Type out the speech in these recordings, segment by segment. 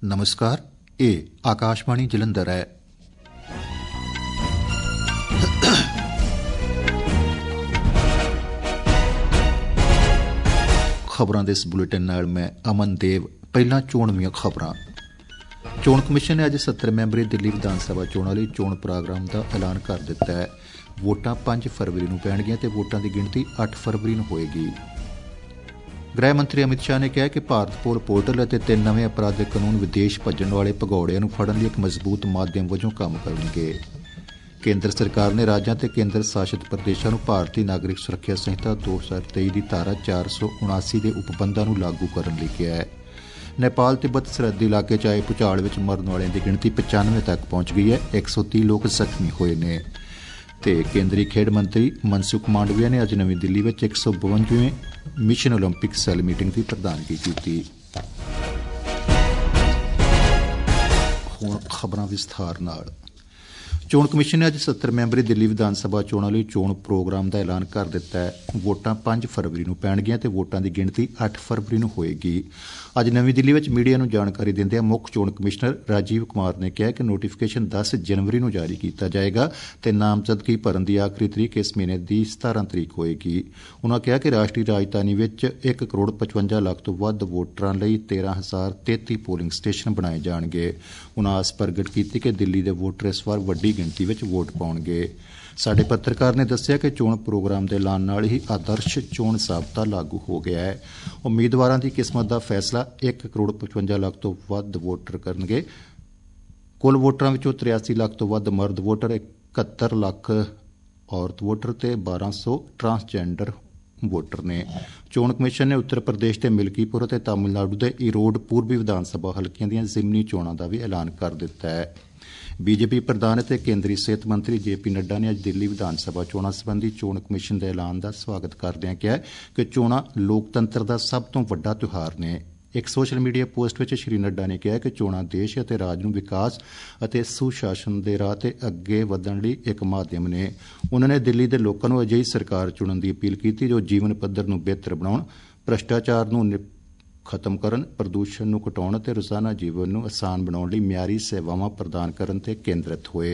नमस्कार, ये आकाशवाणी जलंधर है। खबरों के इस बुलेटिन नाल मैं अमन देव। पहला चोणवीं खबरां। चोण कमिशन ने अज 70 मैंबरी दिल्ली विधान सभा चोणां लई चोण प्रोग्राम का ऐलान कर दिता है। वोटां 5 फरवरी नूं पैणगीआं ते वोटां की गिणती 8 फरवरी नूं होएगी। गृह मंत्री अमित शाह ने कहा कि भारत पोल पोर्टल और 3 नवे अपराधिक कानून विदेश भज्जण वाले भगौड़िਆਂ ਨੂੰ ਫੜਨ ਲਈ एक मजबूत माध्यम वजों काम करनगे। केंद्र सरकार ने राज्यों ते केंद्र शासित प्रदेशों ਨੂੰ भारतीय नागरिक सुरक्षा संहिता 2023 की धारा 479 के उपबंधां ਨੂੰ लागू करने ਲਈ किया है। नेपाल तिब्बत सरहदी इलाके च आए भूचाल में मरन वालों की गिणती 95 तक पहुंच गई है। 130 लोग जख्मी हुए ने। ते केंद्रीय खेड मंत्री मनसुख मांडविया ने अज नवी दिल्ली में 152वें मिशन ओलंपिक सैल मीटिंग की प्रधानगी की। हुण खबरां विस्तार नाल। चोण कमिशन ने अज 70 मैंबरी दिल्ली विधान सभा चोणां लई चोण प्रोग्राम का ऐलान कर दिता है। वोटां 5 फरवरी नूं पैणगीआं ते वोटां की गिणती 8 फरवरी नूं होएगी। अज नवी दिल्ली में मीडिया नूं जानकारी दिंदिआं मुख चोण कमिश्नर राजीव कुमार ने कहा कि नोटिफिकेशन 10 जनवरी नूं जारी किया जाएगा ते नामजदगी भरन की आखिरी तरीक इस महीने की 17 तरीक होएगी। उन्होंने कहा कि राष्ट्रीय राजधानी में 1 करोड़ 55 लाख तो वध वोटरां लई 13,033 पोलिंग स्टेशन बनाए जाणगे। उन्होंने आस प्रगट की कि दिल्ली के वोटर इस बार वड्डी गिणती में वोट पाउणगे। साडे पत्रकार ने दस्सिया कि चोण प्रोग्राम के ऐलान नाल ही आदर्श चोण जाबता लागू हो गया है। उम्मीदवारों की किस्मत का फैसला 1 करोड़ 55 लाख तो वध वोटर करनगे। कुल वोटरां विचों 83 लाख तो वध मर्द वोटर, 71 लाख औरत वोटर ते 1200 ट्रांसजेंडर वोटर ने। चोण कमिशन ने उत्तर प्रदेश के मिल्कीपुर ते तमिलनाडु के ईरोड पूर्वी विधान सभा हल्कियां दीआं जिमनी चोणां का भी ऐलान कर दिता है। बीजेपी प्रधान ते केंद्रीय सेहत मंत्री JP नड्डा ने अज दिल्ली विधान सभा चोणां संबंधी चोण कमिशन के ऐलान का स्वागत करदिआं कहा कि चोणां लोकतंत्र का सब तो वड्डा त्योहार ने। एक सोशल मीडिया पोस्ट में श्री नड्डा ने कहा कि चोणां देश और राज नूं विकास और सुशासन के राह ते अगे वधण लई एक माध्यम ने। उन्होंने दिल्ली के लोगों को अजिही सरकार चुनने की अपील की जो जीवन पद्धर नूं बेहतर बनाउण, भ्रष्टाचार नूं खत्म करन, प्रदूषण नूं घटाउण ते रोजाना जीवन नूं आसान बनाउण लई मियारी सेवावां प्रदान करन ते केंद्रित होए।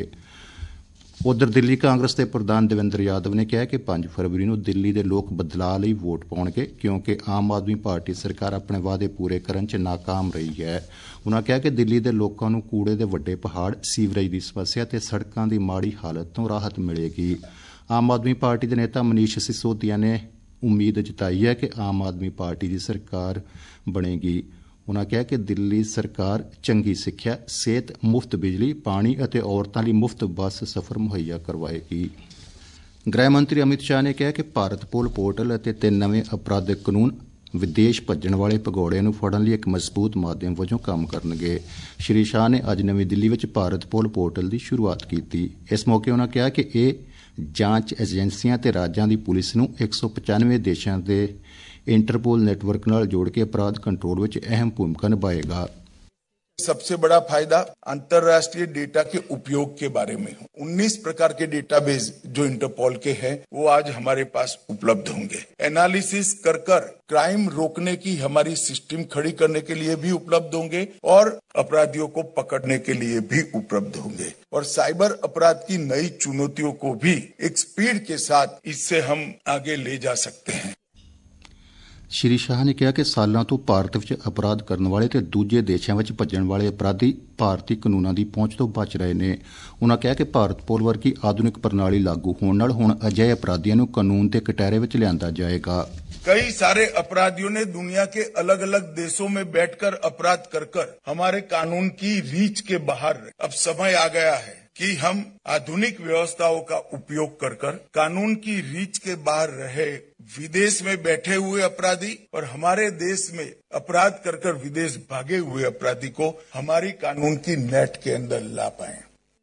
उधर दिल्ली कांग्रेस के प्रधान देवेंद्र यादव ने कहा कि 5 फरवरी नूं दिल्ली के लोग बदलाव लई वोट पाउणगे क्योंकि आम आदमी पार्टी सरकार अपने वादे पूरे करन च नाकाम रही है। उन्होंने कहा कि दिल्ली के लोगों को कूड़े के वड्डे पहाड़, सीवरेज की समस्या ते सड़कों की माड़ी हालत तो राहत मिलेगी। आम आदमी पार्टी के नेता मनीष सिसोदिया ने उम्मीद जताई है कि आम आदमी पार्टी की सरकार बनेगी। उन्होंने कहा कि दिल्ली सरकार चंगी सिक्ख्या, सेहत, मुफ्त बिजली, पानी और औरतों लिए मुफ्त बस सफर मुहैया करवाएगी। गृह मंत्री अमित शाह ने कहा कि भारत पोल पोर्टल और 3 नवे अपराधिक कानून विदेश भज्जण वाले भगौड़िਆਂ ਨੂੰ ਫੜਨ ਲਈ एक मजबूत माध्यम वजों काम करनगे। श्री शाह ने अज नवी दिल्ली में भारत पोल पोर्टल की शुरुआत की। इस मौके उन्होंने कहा कि यह जांच एजेंसियां ते राज्यां दी पुलिस नूं 195 देशां दे इंटरपोल नेटवर्क नाल जोड़ के अपराध कंट्रोल विच अहम भूमिका निभाएगा। सबसे बड़ा फायदा अंतरराष्ट्रीय डेटा के उपयोग के बारे में हो। 19 प्रकार के डेटाबेस जो इंटरपोल के हैं वो आज हमारे पास उपलब्ध होंगे। एनालिसिस कर क्राइम रोकने की हमारी सिस्टम खड़ी करने के लिए भी उपलब्ध होंगे और अपराधियों को पकड़ने के लिए भी उपलब्ध होंगे। और साइबर अपराध की नई चुनौतियों को भी एक स्पीड के साथ इससे हम आगे ले जा सकते हैं। श्री शाह ने कहा कि सालों तो भारत में अपराध करने वाले ते दूजे देशों में भज्जण वाले अपराधी भारतीय कानूनों की पहुंच तो बच रहे हैं। उन्होंने कहा कि भारत पोल वर्गी आधुनिक प्रणाली लागू होने नाल हुण अजिहे अपराधियों को कानून के कटहरे में लिया जाएगा। कई सारे अपराधियों ने दुनिया के अलग अलग देशों में बैठकर अपराध कर हमारे कानून की रीच के बाहर। अब समय आ गया है कि हम आधुनिक व्यवस्थाओं का उपयोग कर कानून की रीच के बाहर रहे विदेश में बैठे हुए अपराधी और हमारे देश में अपराध कर विदेश भागे हुए अपराधी को हमारी कानून की नेट के अंदर ला पाए।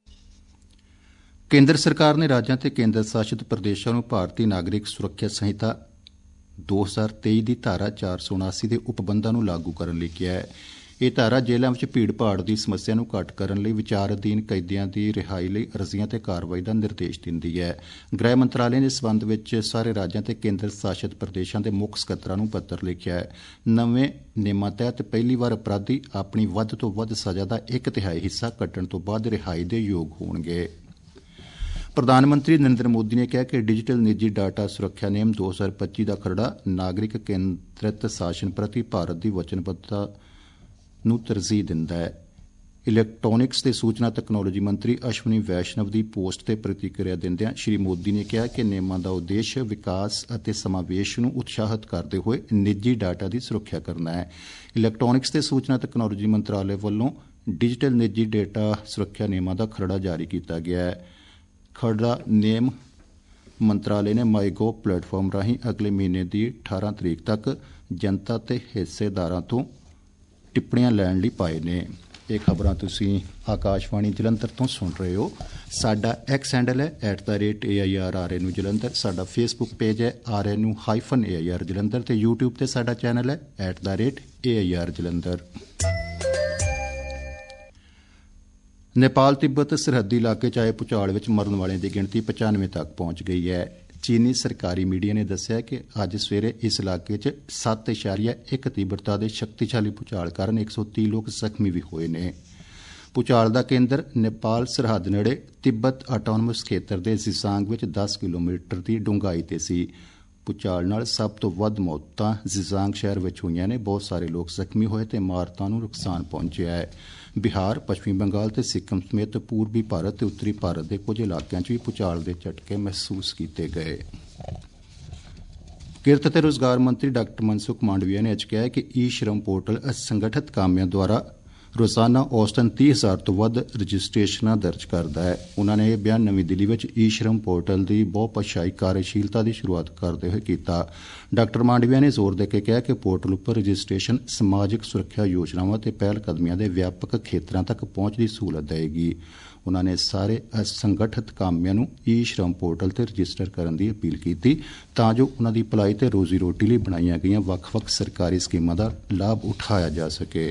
केंद्र सरकार ने राज्यों ते केंद्र शासित प्रदेशों को भारतीय नागरिक सुरक्षा संहिता 2023 की धारा 479 के उपबंधां नूं लागू करने लई किया है। ਇਹ ਧਾਰਾ ਜੇਲ੍ਹਾਂ ਵਿੱਚ ਭੀੜ ਭਾੜ ਦੀ ਸਮੱਸਿਆ ਨੂੰ ਘੱਟ ਕਰਨ ਲਈ ਵਿਚਾਰ ਅਧੀਨ ਕੈਦੀਆਂ ਦੀ ਰਿਹਾਈ ਲਈ ਅਰਜ਼ੀਆਂ ਤੇ ਕਾਰਵਾਈ ਦਾ ਨਿਰਦੇਸ਼ ਦਿੰਦੀ ਹੈ। ਗ੍ਰਹਿ ਮੰਤਰਾਲੇ ਨੇ ਇਸ ਸੰਬੰਧ ਵਿੱਚ ਸਾਰੇ ਰਾਜਾਂ ਤੇ ਕੇਂਦਰ ਸ਼ਾਸਿਤ ਪ੍ਰਦੇਸ਼ਾਂ ਦੇ ਮੁੱਖ ਸਕੱਤਰਾਂ ਨੂੰ ਪੱਤਰ ਲਿਖਿਆ ਹੈ। ਨਵੇਂ ਨਿਯਮਾਂ ਤਹਿਤ ਪਹਿਲੀ ਵਾਰ ਅਪਰਾਧੀ ਆਪਣੀ ਵੱਧ ਤੋਂ ਵੱਧ ਸਜ਼ਾ ਦਾ 1/3 ਹਿੱਸਾ ਕੱਟਣ ਤੋਂ ਬਾਅਦ ਰਿਹਾਈ ਦੇ ਯੋਗ ਹੋਣਗੇ। ਪ੍ਰਧਾਨ ਮੰਤਰੀ ਨਰਿੰਦਰ ਮੋਦੀ ਨੇ ਕਿਹਾ ਕਿ ਡਿਜੀਟਲ ਨਿੱਜੀ ਡਾਟਾ ਸੁਰੱਖਿਆ ਨਿਯਮ 2025 ਦਾ ਖਰੜਾ ਨਾਗਰਿਕ ਕੇਂਦਰਿਤ ਸ਼ਾਸਨ ਪ੍ਰਤੀ ਭਾਰਤ ਦੀ ਵਚਨਬੱਧਤਾ ਨੂੰ ਤਰਜੀਹ ਦਿੰਦਾ ਹੈ। ਇਲੈਕਟ੍ਰੋਨਿਕਸ ਤੇ ਸੂਚਨਾ ਤਕਨਾਲੋਜੀ ਮੰਤਰੀ ਅਸ਼ਵਨੀ ਵੈਸ਼ਨਵ ਦੀ ਪੋਸਟ ਤੇ ਪ੍ਰਤੀਕਿਰਿਆ ਦਿੰਦਿਆਂ ਸ਼੍ਰੀ ਮੋਦੀ ਨੇ ਕਿਹਾ ਕਿ ਨਿਯਮਾਂ ਦਾ ਉਦੇਸ਼ ਵਿਕਾਸ ਅਤੇ ਸਮਾਵੇਸ਼ ਨੂੰ ਉਤਸ਼ਾਹਿਤ ਕਰਦੇ ਹੋਏ ਨਿੱਜੀ ਡਾਟਾ ਦੀ ਸੁਰੱਖਿਆ ਕਰਨਾ ਹੈ। ਇਲੈਕਟ੍ਰੋਨਿਕਸ ਤੇ ਸੂਚਨਾ ਤਕਨਾਲੋਜੀ ਮੰਤਰਾਲੇ ਵੱਲੋਂ ਡਿਜੀਟਲ ਨਿੱਜੀ ਡਾਟਾ ਸੁਰੱਖਿਆ ਨਿਯਮਾਂ ਦਾ ਖਰੜਾ ਜਾਰੀ ਕੀਤਾ ਗਿਆ ਹੈ। ਖਰੜਾ ਨਿਯਮ ਮੰਤਰਾਲੇ ਨੇ ਮਾਈਗੋਵ ਪਲੇਟਫਾਰਮ ਰਾਹੀਂ ਅਗਲੇ ਮਹੀਨੇ ਦੀ 18 ਤਰੀਕ ਤੱਕ ਜਨਤਾ ਤੇ ਹਿੱਸੇਦਾਰਾਂ ਤੋਂ ਟਿੱਪਣੀਆਂ ਲੈਣ ਲਈ ਪਾਏ ਨੇ। ਇਹ ਖਬਰਾਂ ਤੁਸੀਂ ਆਕਾਸ਼ਵਾਣੀ ਜਲੰਧਰ ਤੋਂ ਸੁਣ ਰਹੇ ਹੋ। ਸਾਡਾ ਐਕਸ ਹੈਂਡਲ ਹੈ @AIRRNU ਜਲੰਧਰ। ਸਾਡਾ ਫੇਸਬੁੱਕ ਪੇਜ ਹੈ RNU-AIR ਜਲੰਧਰ ਤੇ YouTube ਤੇ ਸਾਡਾ ਚੈਨਲ ਹੈ @AIR ਜਲੰਧਰ। ਨੇਪਾਲ ਤਿੱਬਤ ਸਰਹੱਦੀ ਇਲਾਕੇ 'ਚ ਆਏ ਭੂਚਾਲ ਵਿੱਚ ਮਰਨ ਵਾਲਿਆਂ ਦੀ ਗਿਣਤੀ 95 ਤੱਕ ਪਹੁੰਚ ਗਈ ਹੈ। ਚੀਨੀ ਸਰਕਾਰੀ ਮੀਡੀਆ ਨੇ ਦੱਸਿਆ ਕਿ ਅੱਜ ਸਵੇਰੇ ਇਸ ਇਲਾਕੇ 'ਚ 7.1 ਤੀਬਰਤਾ ਦੇ ਸ਼ਕਤੀਸ਼ਾਲੀ ਭੂਚਾਲ ਕਾਰਨ 130 ਲੋਕ ਜ਼ਖਮੀ ਵੀ ਹੋਏ ਨੇ। ਭੂਚਾਲ ਦਾ ਕੇਂਦਰ ਨੇਪਾਲ ਸਰਹੱਦ ਨੇੜੇ ਤਿੱਬਤ ਆਟੋਨਮਸ ਖੇਤਰ ਦੇ ਜ਼ਿਸਾਂਗ ਵਿੱਚ 10 ਕਿਲੋਮੀਟਰ ਦੀ ਡੂੰਘਾਈ ਤੇ ਸੀ। ਭੂਚਾਲ ਨਾਲ ਸਭ ਤੋਂ ਵੱਧ ਮੌਤਾਂ ਜ਼ਿਸਾਂਗ ਸ਼ਹਿਰ ਵਿੱਚ ਹੋਈਆਂ ਨੇ। ਬਹੁਤ ਸਾਰੇ ਲੋਕ ਜ਼ਖਮੀ ਹੋਏ ਤੇ ਇਮਾਰਤਾਂ ਨੂੰ ਨੁਕਸਾਨ ਪਹੁੰਚਿਆ ਹੈ। ਬਿਹਾਰ, ਪੱਛਮੀ ਬੰਗਾਲ ਤੇ ਸਿੱਕਮ ਸਮੇਤ ਪੂਰਬੀ ਭਾਰਤ ਤੇ ਉੱਤਰੀ ਭਾਰਤ ਦੇ ਕੁਝ ਇਲਾਕਿਆਂ 'ਚ ਵੀ ਭੂਚਾਲ ਦੇ ਝਟਕੇ ਮਹਿਸੂਸ ਕੀਤੇ ਗਏ। ਕਿਰਤ ਤੇ ਰੁਜ਼ਗਾਰ ਮੰਤਰੀ ਡਾਕਟਰ ਮਨਸੁਖ ਮਾਂਡਵੀਆ ਨੇ ਅੱਜ ਕਿਹਾ ਕਿ ਈ ਸ਼ਰਮ ਪੋਰਟਲ ਅਸੰਗਠਿਤ ਕਾਮਿਆਂ ਦੁਆਰਾ ਰੋਜ਼ਾਨਾ ਔਸਤਨ 30,000 ਤੋਂ ਵੱਧ ਰਜਿਸਟ੍ਰੇਸ਼ਨਾਂ ਦਰਜ ਕਰਦਾ ਹੈ। ਉਨ੍ਹਾਂ ਨੇ ਇਹ ਬਿਆਨ ਨਵੀਂ ਦਿੱਲੀ ਵਿੱਚ ਈ ਸ਼ਰਮ ਪੋਰਟਲ ਦੀ ਬਹੁਭਾਸ਼ਾਈ ਕਾਰਜਸ਼ੀਲਤਾ ਦੀ ਸ਼ੁਰੂਆਤ ਕਰਦੇ ਹੋਏ ਕੀਤਾ। ਡਾਕਟਰ ਮਾਂਡਵੀਆ ਨੇ ਜ਼ੋਰ ਦੇ ਕੇ ਕਿਹਾ ਕਿ ਪੋਰਟਲ ਉੱਪਰ ਰਜਿਸਟ੍ਰੇਸ਼ਨ ਸਮਾਜਿਕ ਸੁਰੱਖਿਆ ਯੋਜਨਾਵਾਂ ਤੇ ਪਹਿਲ ਕਦਮੀਆਂ ਦੇ ਵਿਆਪਕ ਖੇਤਰਾਂ ਤੱਕ ਪਹੁੰਚ ਦੀ ਸਹੂਲਤ ਦੇਵੇਗੀ। ਉਨ੍ਹਾਂ ਨੇ ਸਾਰੇ ਅਸੰਗਠਿਤ ਕਾਮਿਆਂ ਨੂੰ ਈ ਸ਼ਰਮ ਪੋਰਟਲ ਤੇ ਰਜਿਸਟਰ ਕਰਨ ਦੀ ਅਪੀਲ ਕੀਤੀ ਤਾਂ ਜੋ ਉਨ੍ਹਾਂ ਦੀ ਭਲਾਈ ਤੇ ਰੋਜ਼ੀ ਰੋਟੀ ਲਈ ਬਣਾਈਆਂ ਗਈਆਂ ਵੱਖ-ਵੱਖ ਸਰਕਾਰੀ ਸਕੀਮਾਂ ਦਾ ਲਾਭ ਉਠਾਇਆ ਜਾ ਸਕੇ।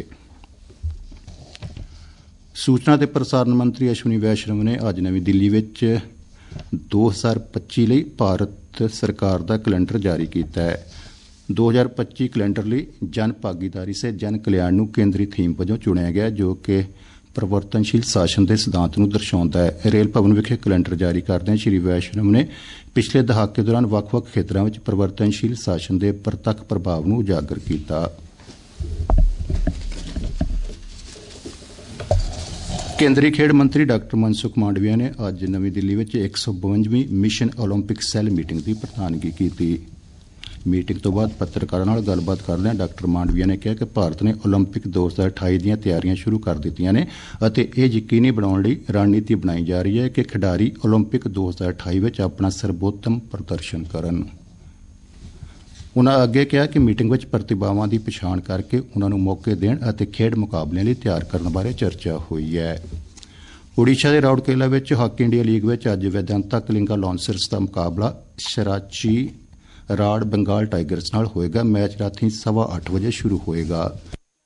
ਸੂਚਨਾ ਤੇ ਪ੍ਰਸਾਰਣ ਮੰਤਰੀ ਅਸ਼ਵਨੀ ਵੈਸ਼ਨਵ ਨੇ ਅੱਜ ਨਵੀਂ ਦਿੱਲੀ ਵਿੱਚ 2025 ਲਈ ਭਾਰਤ ਸਰਕਾਰ ਦਾ ਕੈਲੰਡਰ ਜਾਰੀ ਕੀਤਾ ਹੈ। 2025 ਕੈਲੰਡਰ ਲਈ ਜਨ ਭਾਗੀਦਾਰੀ ਸੇ ਜਨ ਕਲਿਆਣ ਨੂੰ ਕੇਂਦਰੀ ਥੀਮ ਵਜੋਂ ਚੁਣਿਆ ਗਿਆ, ਜੋ ਕਿ ਪਰਿਵਰਤਨਸ਼ੀਲ ਸ਼ਾਸਨ ਦੇ ਸਿਧਾਂਤ ਨੂੰ ਦਰਸਾਉਂਦਾ ਹੈ। ਰੇਲ ਭਵਨ ਵਿਖੇ ਕੈਲੰਡਰ ਜਾਰੀ ਕਰਦਿਆਂ ਸ਼੍ਰੀ ਵੈਸ਼ਨਵ ਨੇ ਪਿਛਲੇ ਦਹਾਕੇ ਦੌਰਾਨ ਵੱਖ-ਵੱਖ ਖੇਤਰਾਂ ਵਿੱਚ ਪਰਿਵਰਤਨਸ਼ੀਲ ਸ਼ਾਸਨ ਦੇ ਪ੍ਰਤੱਖ ਪ੍ਰਭਾਵ ਨੂੰ ਉਜਾਗਰ ਕੀਤਾ। ਕੇਂਦਰੀ ਖੇਡ ਮੰਤਰੀ ਡਾਕਟਰ ਮਨਸੁਖ ਮਾਂਡਵੀਆ ਨੇ ਅੱਜ ਨਵੀਂ ਦਿੱਲੀ ਵਿੱਚ 152ਵੀਂ ਮਿਸ਼ਨ ਓਲੰਪਿਕ ਸੈੱਲ ਮੀਟਿੰਗ ਦੀ ਪ੍ਰਧਾਨਗੀ ਕੀਤੀ। ਮੀਟਿੰਗ ਤੋਂ ਬਾਅਦ ਪੱਤਰਕਾਰਾਂ ਨਾਲ ਗੱਲਬਾਤ ਕਰਦਿਆਂ ਡਾਕਟਰ ਮਾਂਡਵੀਆ ਨੇ ਕਿਹਾ ਕਿ ਭਾਰਤ ਨੇ ਓਲੰਪਿਕ 2028 ਦੀਆਂ ਤਿਆਰੀਆਂ ਸ਼ੁਰੂ ਕਰ ਦਿੱਤੀਆਂ ਨੇ ਅਤੇ ਇਹ ਯਕੀਨੀ ਬਣਾਉਣ ਲਈ ਰਣਨੀਤੀ ਬਣਾਈ ਜਾ ਰਹੀ ਹੈ ਕਿ ਖਿਡਾਰੀ ਓਲੰਪਿਕ 2028 ਵਿੱਚ ਆਪਣਾ ਸਰਬੋਤਮ ਪ੍ਰਦਰਸ਼ਨ ਕਰਨ। ਉਨ੍ਹਾਂ ਅੱਗੇ ਕਿਹਾ ਕਿ ਮੀਟਿੰਗ ਵਿੱਚ ਪ੍ਰਤਿਭਾਵਾਂ ਦੀ ਪਛਾਣ ਕਰਕੇ ਉਨ੍ਹਾਂ ਨੂੰ ਮੌਕੇ ਦੇਣ ਅਤੇ ਖੇਡ ਮੁਕਾਬਲਿਆਂ ਲਈ ਤਿਆਰ ਕਰਨ ਬਾਰੇ ਚਰਚਾ ਹੋਈ ਹੈ। ਓਡੀਸ਼ਾ ਦੇ ਰਾਉਰਕੇਲਾ ਵਿੱਚ ਹਾਕੀ ਇੰਡੀਆ ਲੀਗ ਵਿੱਚ ਅੱਜ ਵੇਦਾਂਤਾ ਕਲਿੰਗਾ ਲਾਂਸਰਸ ਦਾ ਮੁਕਾਬਲਾ ਸ਼ਰਾਚੀ ਰਾੜ ਬੰਗਾਲ ਟਾਈਗਰਸ ਨਾਲ ਹੋਏਗਾ। ਮੈਚ ਰਾਤੀਂ 8:15 ਵਜੇ ਸ਼ੁਰੂ ਹੋਏਗਾ।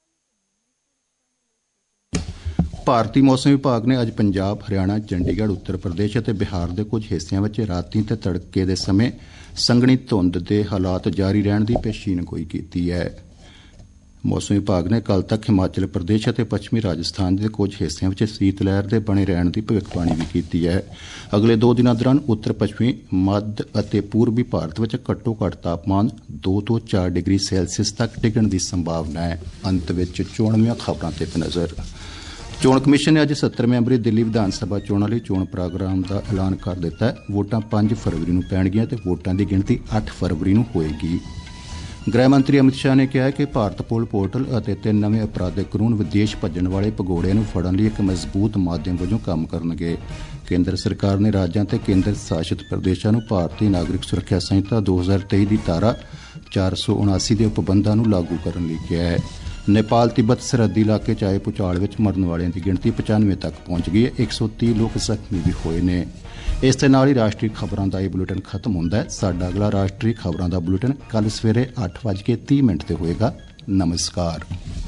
ਭਾਰਤੀ ਮੌਸਮ ਵਿਭਾਗ ਨੇ ਅੱਜ ਪੰਜਾਬ, ਹਰਿਆਣਾ, ਚੰਡੀਗੜ੍ਹ, ਉੱਤਰ ਪ੍ਰਦੇਸ਼ ਅਤੇ ਬਿਹਾਰ ਦੇ ਕੁਝ ਹਿੱਸਿਆਂ ਵਿੱਚ ਰਾਤੀਂ ਤੇ ਤੜਕੇ ਦੇ ਸਮੇਂ ਸੰਘਣੀ ਧੁੰਦ ਦੇ ਹਾਲਾਤ ਜਾਰੀ ਰਹਿਣ ਦੀ ਪੇਸ਼ੀਨਗੋਈ ਕੀਤੀ ਹੈ। ਮੌਸਮ ਵਿਭਾਗ ਨੇ ਕੱਲ੍ਹ ਤੱਕ ਹਿਮਾਚਲ ਪ੍ਰਦੇਸ਼ ਅਤੇ ਪੱਛਮੀ ਰਾਜਸਥਾਨ ਦੇ ਕੁਝ ਹਿੱਸਿਆਂ ਵਿੱਚ ਸੀਤ ਲਹਿਰ ਦੇ ਬਣੇ ਰਹਿਣ ਦੀ ਭਵਿੱਖਬਾਣੀ ਵੀ ਕੀਤੀ ਹੈ। ਅਗਲੇ 2 ਦਿਨਾਂ ਦੌਰਾਨ ਉੱਤਰ ਪੱਛਮੀ, ਮੱਧ ਅਤੇ ਪੂਰਬੀ ਭਾਰਤ ਵਿੱਚ ਘੱਟੋ ਘੱਟ ਤਾਪਮਾਨ 2 ਤੋਂ 4 ਡਿਗਰੀ ਸੈਲਸੀਅਸ ਤੱਕ ਡਿੱਗਣ ਦੀ ਸੰਭਾਵਨਾ ਹੈ। ਅੰਤ ਵਿੱਚ ਚੋਣਵੀਆਂ ਖਬਰਾਂ ਤੇ ਇੱਕ ਨਜ਼ਰ। ਚੋਣ ਕਮਿਸ਼ਨ ਨੇ ਅੱਜ 70 ਮੈਂਬਰੀ ਦਿੱਲੀ ਵਿਧਾਨ ਸਭਾ ਚੋਣਾਂ ਲਈ ਚੋਣ ਪ੍ਰੋਗਰਾਮ ਦਾ ਐਲਾਨ ਕਰ ਦਿੱਤਾ ਹੈ। ਵੋਟਾਂ 5 ਫਰਵਰੀ ਨੂੰ ਪੈਣਗੀਆਂ ਤੇ ਵੋਟਾਂ ਦੀ ਗਿਣਤੀ 8 ਫਰਵਰੀ ਨੂੰ ਹੋਏਗੀ। ਗ੍ਰਹਿ ਮੰਤਰੀ ਅਮਿਤ ਸ਼ਾਹ ਨੇ ਕਿਹਾ ਕਿ ਭਾਰਤ ਪੋਰਟਲ ਅਤੇ 3 ਨਵੇਂ ਅਪਰਾਧਿਕ ਕਾਨੂੰਨ ਵਿਦੇਸ਼ ਭੱਜਣ ਵਾਲੇ ਭਗੌੜਿਆਂ ਨੂੰ ਫੜਨ ਲਈ ਇੱਕ ਮਜ਼ਬੂਤ ਮਾਧਿਅਮ ਵਜੋਂ ਕੰਮ ਕਰਨਗੇ। ਕੇਂਦਰ ਸਰਕਾਰ ਨੇ ਰਾਜਾਂ ਤੇ ਕੇਂਦਰ ਸ਼ਾਸਿਤ ਪ੍ਰਦੇਸ਼ਾਂ ਨੂੰ ਭਾਰਤੀ ਨਾਗਰਿਕ ਸੁਰੱਖਿਆ ਸੰਹਿਤਾ 2023 ਦੀ ਧਾਰਾ 479 ਦੇ ਉਪਬੰਧਾਂ ਨੂੰ ਲਾਗੂ ਕਰਨ ਲਈ ਕਿਹਾ ਹੈ। ਨੇਪਾਲ ਤਿੱਬਤ ਸਰਹੱਦੀ ਇਲਾਕੇ 'ਚ ਆਏ ਭੂਚਾਲ ਵਿੱਚ ਮਰਨ ਵਾਲਿਆਂ ਦੀ ਗਿਣਤੀ 95 ਤੱਕ ਪਹੁੰਚ ਗਈ ਹੈ। 130 ਲੋਕ ਜ਼ਖਮੀ ਵੀ ਹੋਏ ਨੇ। ਇਸ ਦੇ ਨਾਲ ਹੀ ਰਾਸ਼ਟਰੀ ਖਬਰਾਂ ਦਾ ਇਹ ਬੁਲੇਟਿਨ ਖਤਮ ਹੁੰਦਾ ਹੈ। ਸਾਡਾ ਅਗਲਾ ਰਾਸ਼ਟਰੀ ਖਬਰਾਂ ਦਾ ਬੁਲੇਟਿਨ ਕੱਲ੍ਹ ਸਵੇਰੇ 8:30 ਤੇ ਹੋਏਗਾ। ਨਮਸਕਾਰ।